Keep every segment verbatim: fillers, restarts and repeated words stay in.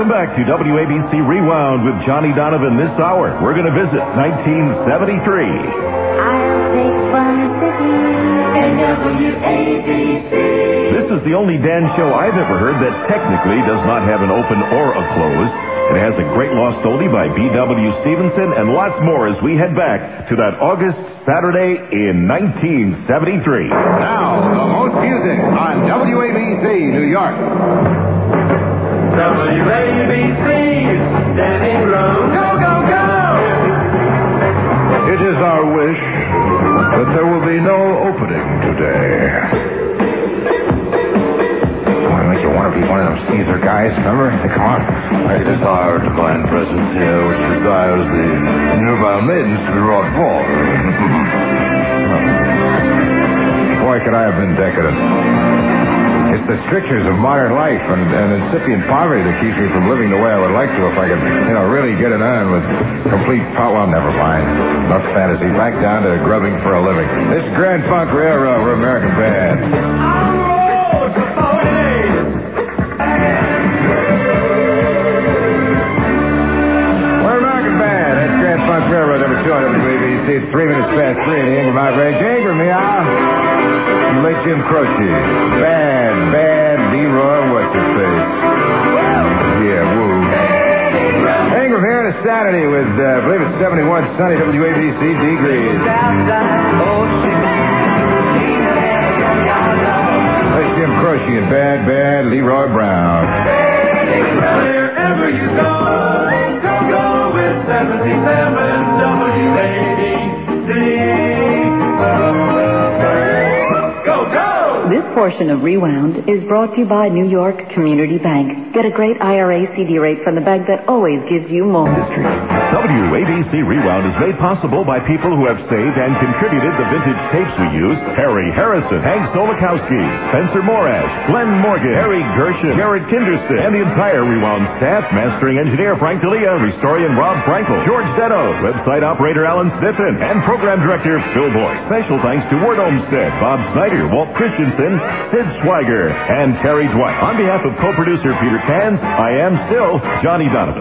Welcome back to W A B C Rewound with Johnny Donovan. This hour, we're going to visit nineteen seventy-three. I'll take Fun City and W A B C. This is the only Dan show I've ever heard that technically does not have an open or a close. It has a great lost oldie by B W Stevenson and lots more as we head back to that August Saturday in nineteen seventy-three. Now, the most music on W A B C New York. W A B C, Danny Rose. Go, go, go! It is our wish that there will be no opening today. I make you want to be one of them Caesar guys, remember? Hey, come on. It is our divine presence here which desires the nubile maidens to be brought forth. Boy, could I have been decadent. It's the strictures of modern life and, and incipient poverty that keeps me from living the way I would like to if I could, you know, really get it on with complete power. Well, never mind. Enough fantasy. Back down to grubbing for a living. This is Grand Funk Railroad. We're American Band. We're American Band. That's Grand Funk Railroad number two on W A B C. It's three minutes past three in the Ingram Outrage. Ingram, meow. Late Jim Croce. Bad, bad Leroy, what's his face? Yeah, woo. Ingram here on a Saturday with, uh, I believe it's seventy-one sunny W A B C degrees. Late Jim Croce and bad, bad Leroy Brown. Wherever you go, go, go with seventy-seven W A B C. This portion of Rewound is brought to you by New York Community Bank. Get a great I R A C D rate from the bank that always gives you more. W A B C Rewound is made possible by people who have saved and contributed the vintage tapes we use. Harry Harrison, Hank Solokowski, Spencer Morash, Glenn Morgan, Harry Gershon, Jared Kinderson, and the entire Rewound staff. Mastering engineer Frank D'Elia, historian Rob Frankel, George Denno, website operator Alan Sniffen, and program director Phil Boyd. Special thanks to Ward Olmsted, Bob Snyder, Walt Christensen, Sid Schweiger, and Terry Dwight. On behalf of co-producer Peter Cans, I am still Johnny Donovan.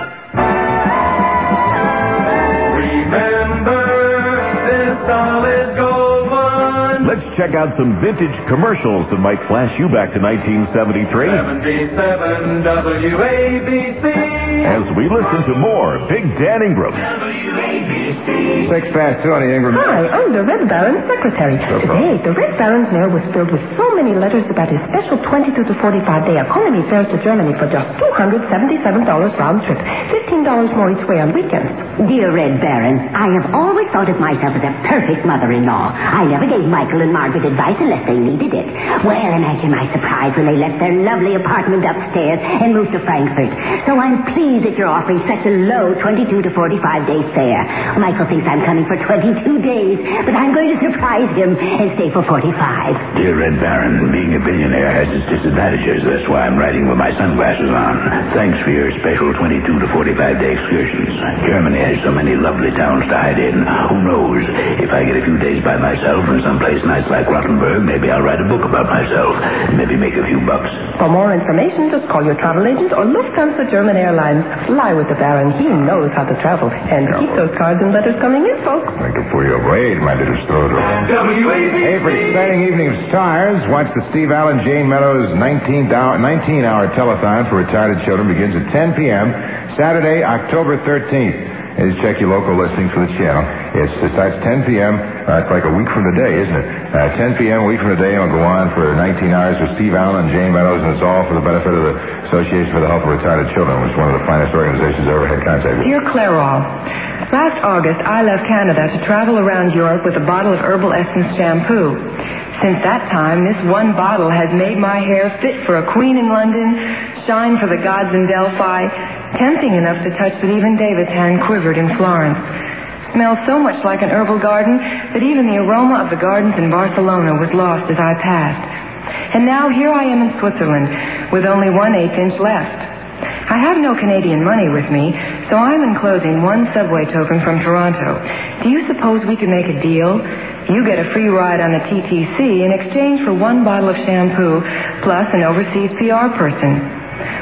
Remember this solid gold one. Let's check out some vintage commercials that might flash you back to nineteen seventy-three. seventy-seven W A B C. As we listen to more Big Dan Ingram. W A B C. Six past two on the Ingram. Hi, I'm the Red Baron's secretary. Today, the Red Baron's mail was filled with so many letters about his special twenty-two to forty-five day economy fares to Germany for just two hundred seventy-seven dollars round trip, fifteen dollars more each way on weekends. Dear Red Baron, I have always thought of myself as a perfect mother-in-law. I never gave Michael and Margaret advice unless they needed it. Well, imagine my surprise when they left their lovely apartment upstairs and moved to Frankfurt. So I'm pleased that you're offering such a low twenty-two to forty-five day fare. Michael thinks I'm coming for twenty-two days, but I'm going to surprise him and stay for forty-five. Dear Red Baron, being a billionaire has its disadvantages. That's why I'm riding with my sunglasses on. Thanks for your special twenty-two to forty-five day excursions. Germany has so many lovely towns to hide in. Who knows? If I get a few days by myself in someplace nice like Rottenburg, maybe I'll write a book about myself. Maybe make a few bucks. For more information, just call your travel agent or Lufthansa German Airlines. Fly with the Baron. He knows how to travel. And keep those cards and letters coming in, folks. I can pull you away, my little Stroder. W A B C. Hey, for exciting evening of stars, watch the Steve Allen Jane Meadows nineteen hour telethon for retarded children begins at ten p.m. Saturday, October thirteenth. And just check your local listings for the channel. It's, it starts ten p.m. Uh, it's like a week from today, isn't it? Uh, ten p.m. a week from today, and it'll go on for nineteen hours with Steve Allen and Jane Meadows, and it's all for the benefit of the Association for the Help of Retarded Children, which is one of the finest organizations I ever had contact with. Dear Clairol, last August I left Canada to travel around Europe with a bottle of Herbal Essence shampoo. Since that time, this one bottle has made my hair fit for a queen in London, shine for the gods in Delphi, tempting enough to touch that even David's hand quivered in Florence. Smells so much like an herbal garden that even the aroma of the gardens in Barcelona was lost as I passed. And now here I am in Switzerland with only one eighth inch left. I have no Canadian money with me, so I'm enclosing one subway token from Toronto. Do you suppose we could make a deal? You get a free ride on the T T C in exchange for one bottle of shampoo plus an overseas P R person.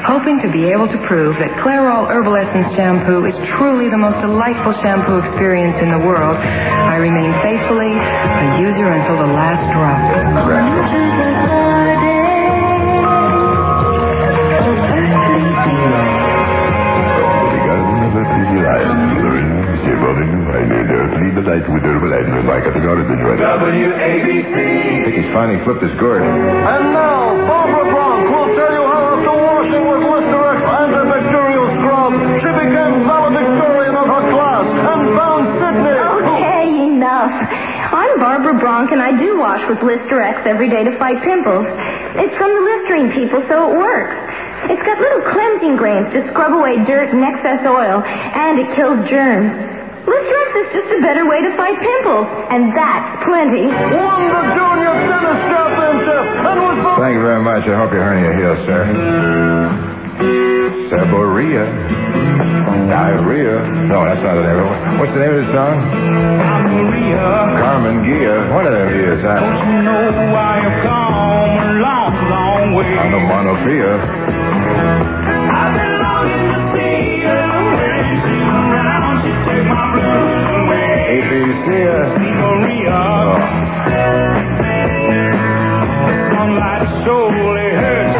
hoping to be able to prove that Clairol Herbal Essence Shampoo is truly the most delightful shampoo experience in the world, I remain faithfully a user until the last drop. W A B C. I think he's finally flipped his gourd. And now, Barbara Bronk will tell you how after washing with Listerine antibacterial scrub, she became valedictorian of her class and found Sydney. Okay, enough. I'm Barbara Bronk, and I do wash with Listerex every day to fight pimples. It's from the Listerine people, so it works. It's got little cleansing grains to scrub away dirt and excess oil, and it kills germs. Listerex is just a better way to fight pimples, and that's plenty. Won the Junior Tennis Championship and was... Thank you very much. I hope your hernia heals, sir. Seborrhea. Diarrhea. No, that's not the name of it. What's the name of the song? Carmen Gia. One of them is, huh? Don't you know why you've come a long, long way? Onomatopoeia. I've been longing to see you. When she's around, she takes my blues away. A B C. Maria. Oh. Sunlight solely hurts.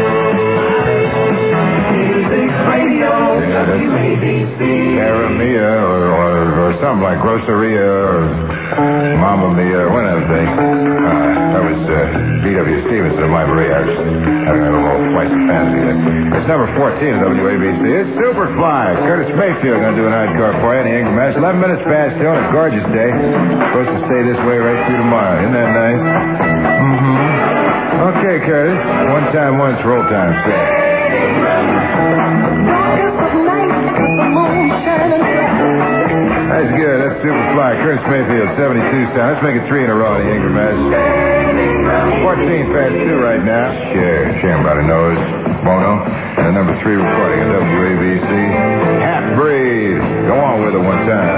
Music radio. W A B C. Caramia or, or, or something like Grosseria or Mamma Mia, one of them things. Uh, that was uh, B W Stevenson of my Maria. I was having a little twice as fancy there. It's number fourteen at W A B C. It's Superfly. Curtis Mayfield going to do an encore for you in the Ingram Match. eleven minutes past two on a gorgeous day. Supposed to stay this way right through tomorrow. Isn't that nice? Mm-hmm. Okay, Curtis. One time once, roll time. Say. That's good. That's Superfly. Curtis Mayfield, seventy-two sound. Let's make it three in a row in the Ingram Match. fourteen past two right now. Sure. Sure, everybody knows. Bono. And the number three recording at W A B C. Half Breed. Go on with it one time.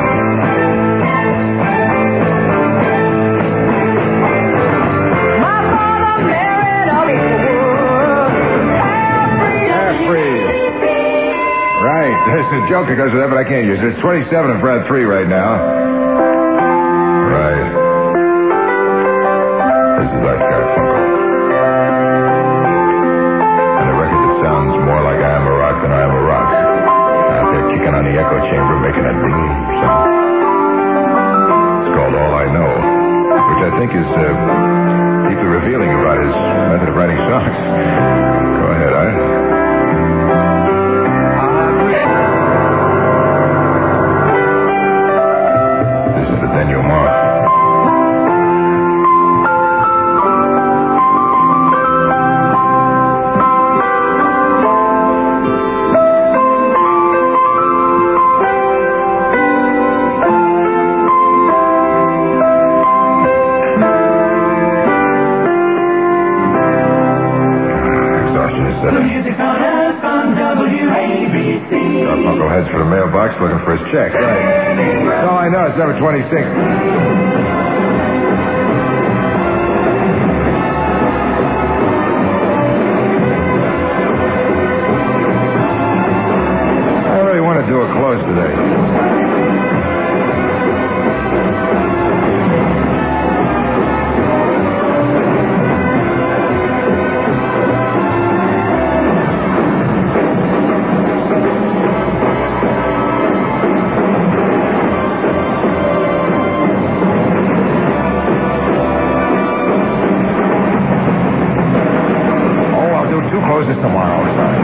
Right. There's a joke that goes with that, but I can't use it. It's twenty-seven in front of three right now. Right. This is Art Garfunkel. And the record that sounds more like I Am a Rock than I Am a Rock. Out there kicking on the echo chamber, making that bing sound. It's called All I Know, which I think is uh, deeply revealing about his method of writing songs. Go ahead, Art. Daniel Moss. Exhaustion is set in. Music on F on W A B C. Garfunkel heads for the mailbox looking for his check. Right. That's all I know. It's number twenty-six. I really want to do a close today. Closes tomorrow.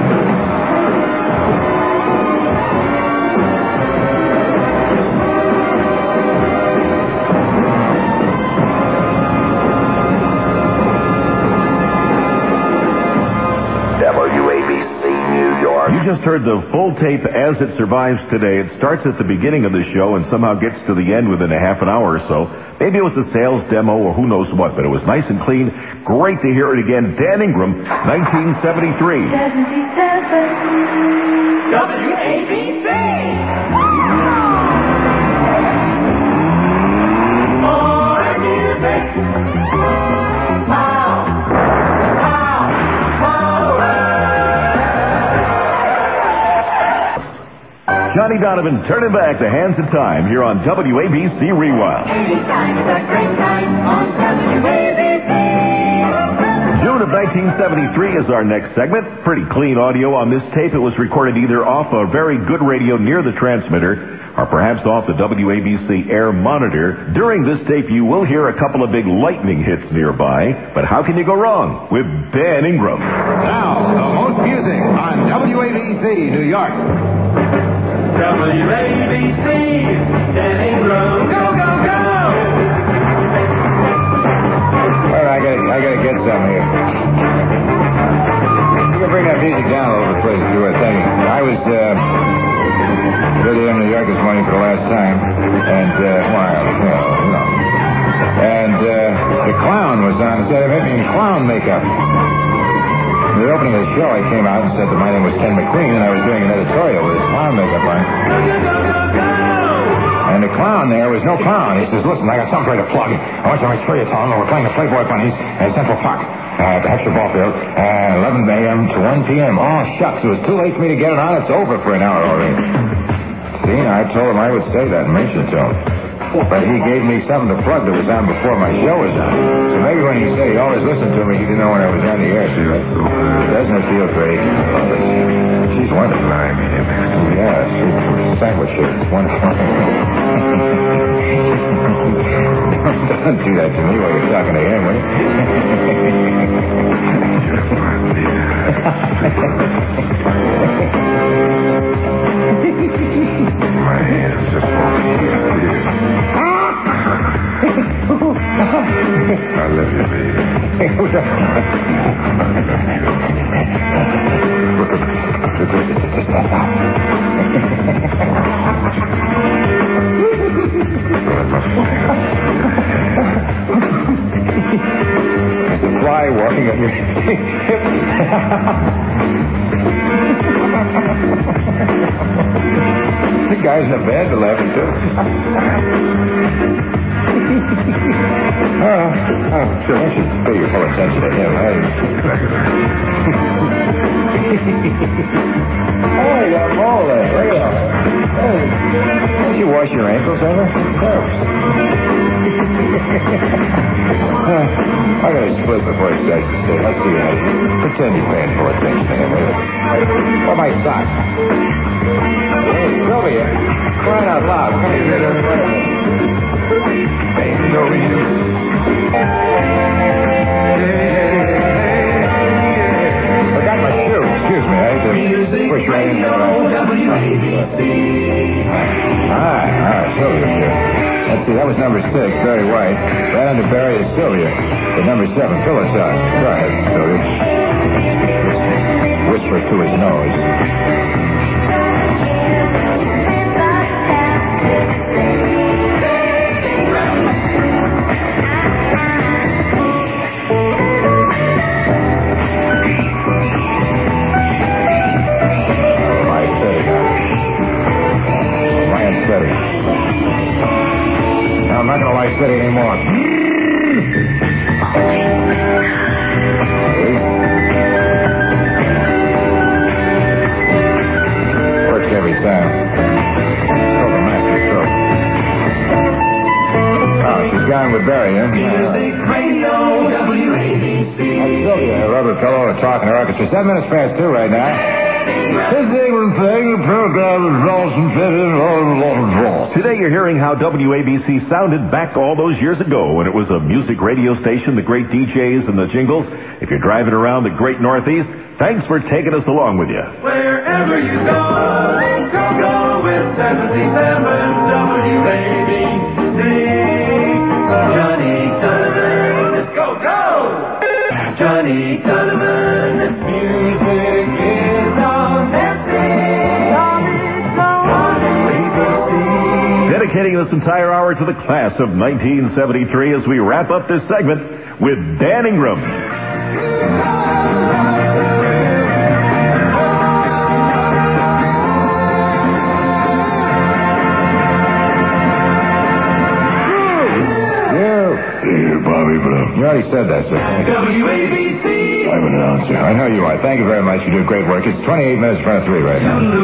W A B C New York. You just heard the full tape as it survives today. It starts at the beginning of the show and somehow gets to the end within a half an hour or so. Maybe it was a sales demo or who knows what, but it was nice and clean. Great to hear it again. Dan Ingram, nineteen seventy-three. seventy-seven. W A B C. More music. Wow. Wow. Power. Johnny Donovan turning back the hands of time here on W A B C Rewind. Anytime is a great time on W A B C. June of nineteen seventy-three is our next segment. Pretty clean audio on this tape. It was recorded either off a very good radio near the transmitter or perhaps off the W A B C air monitor. During this tape, you will hear a couple of big lightning hits nearby. But how can you go wrong with Dan Ingram? Now, the most music on W A B C New York. W A B C, Dan Ingram, go, go, go! All right, I gotta, I gotta get some here. You can bring that music down a little bit, please, if you were thinking. I was, uh, visiting New York this morning for the last time, and, uh, well, you know, you know. And, uh, the clown was on, instead of him in clown makeup. In the opening of the show, I came out and said that my name was Ken McQueen, and I was doing an editorial with his clown makeup on. And the clown there was no clown. He says, listen, I got something for you to plug. I want you to make sure you tell him that we're playing the Playboy Bunnies at Central Park, uh, at the Hector Ballfield, uh, eleven a.m. to one p.m. Oh, shucks, it was too late for me to get it on. It's over for an hour already. See, I told him I would say that and mention it to him. But he gave me something to plug that was on before my show was on. So maybe when he said he always listened to me, he didn't know when I was on the air. So doesn't it feel great? She's wonderful. I mean, yeah, she's sandwich shape. It's wonderful. Don't do that to me while you're talking to him, will you? My hands just won't here. I love you, baby. There's a fly walking up your hip. The guy's in a bed to laugh at, too. Oh, oh, sure, I should pay your full attention to him. I... Oh, you got a mole there. Look at that. Hey, don't you wash your ankles ever? Gross. uh, I got to split before it starts to stay. Let's see how you pretend you're paying full attention to him. What my socks? Hey, Sylvia, crying out loud. Come here. Ain't no use. Forgot my shoe. Excuse me. I had to push right in there. Ah, ah, Sylvia shoe. Let's see, that was number six, Barry White. Right under Barry is Sylvia. But number seven, Phyllis Dodd. Go ahead, Sylvia. Whisper to his nose. I'm not going to lie steady anymore. Works every time. Stroke a master stroke. Oh, she's gone with Barry, huh? Music Radio W A B C. That's Sylvia, Robert Pillow, are talking to orchestra. Seven minutes past two right now. This England thing, the program is Rawson fitted all Today you're hearing how W A B C sounded back all those years ago when it was a music radio station, the great D Js and the jingles. If you're driving around the great Northeast, thanks for taking us along with you. Wherever you go, go, go with seventy-seven W A B C. Johnny Donovan, let's go, go! Johnny Donovan, music is on Dedicating this entire hour to the class of nineteen seventy-three as we wrap up this segment with Dan Ingram. You, Bobby Blue. You already said that, sir. W A B C. I'm an announcer. I know you are. Thank you very much. You do great work. It's twenty-eight minutes in front of three right now. It's a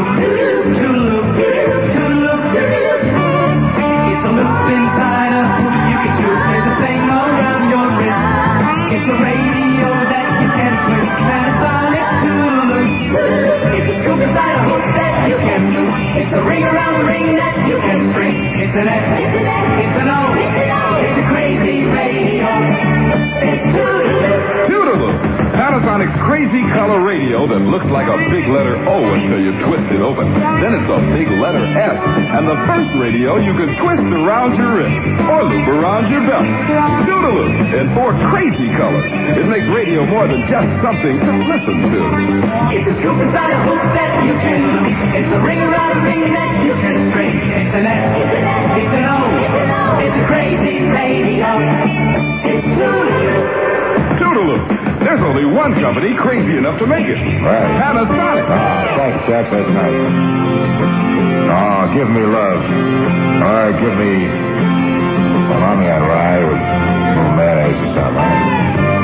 loop inside a hoop. You can do play the thing around your wrist. It's a radio that you can twist. Panasonic Toodaloo. It's a scoop inside a hoop that you can do. It's a ring around the ring that you can string. It's an S. It's an S. It's an O. It's an O. It's a crazy radio. It's Toodaloo. Toodaloo. Panasonic's crazy color radio that looks like a big letter O until you twist it open. Then it's a big letter S. And the first radio you can twist around your wrist or loop around your belt. Toodaloo in four crazy colors. It makes radio more than just something to listen to. It's a scoop inside a hoop that you can loop. It's a ring around a ring that you can string. It's an S. It's an S. It's an O. It's an O. It's a crazy radio. It's Toodaloo. Toodaloo. There's only one company crazy enough to make it. Right. Panasonic. Oh, thanks, Jack. That's nice. Oh, give me love. All right, give me salami on rye with some mayonnaise or something. Right?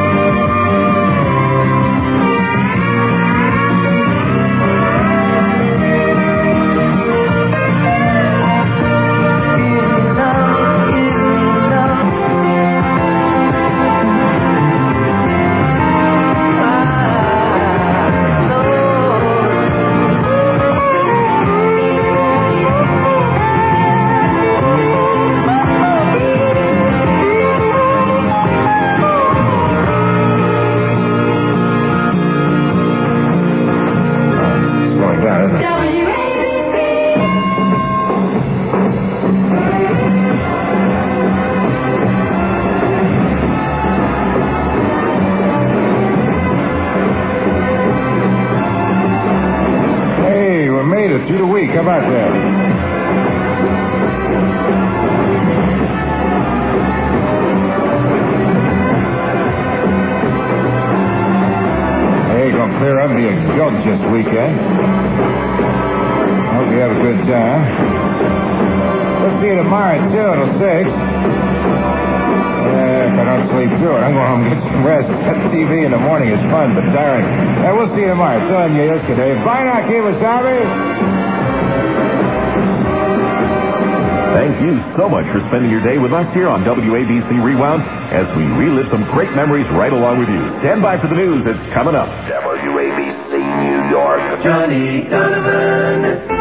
Through the week. How about that? Hey, gonna clear up and be a joke this weekend. Hope you have a good time. We'll see you tomorrow at two until six. Uh, if I don't sleep through it, I'm going home and get some rest. That T V in the morning is fun, but tiring. Uh, we'll see you tomorrow. So in you yesterday. Bye now, Kemosabe. Thank you so much for spending your day with us here on W A B C Rewound as we relive some great memories right along with you. Stand by for the news. It's coming up. W A B C New York. Johnny Donovan.